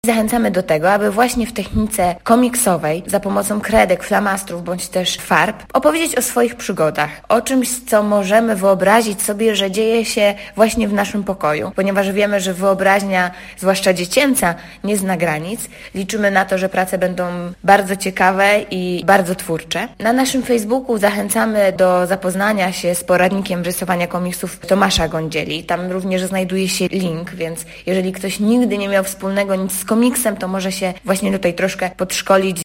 Zachęcamy do tego, aby właśnie w technice komiksowej za pomocą kredek, flamastrów bądź też farb opowiedzieć o swoich przygodach, o czymś, co możemy wyobrazić sobie, że dzieje się właśnie w naszym pokoju. Ponieważ wiemy, że wyobraźnia, zwłaszcza dziecięca, nie zna granic, liczymy na to, że prace będą bardzo ciekawe i bardzo twórcze. Na naszym Facebooku zachęcamy do zapoznania się z poradnikiem rysowania komiksów Tomasza Gądzieli. Tam również znajduje się link, więc jeżeli ktoś nigdy nie miał wspólnego nic z komiksem, to może się właśnie tutaj troszkę podszkolić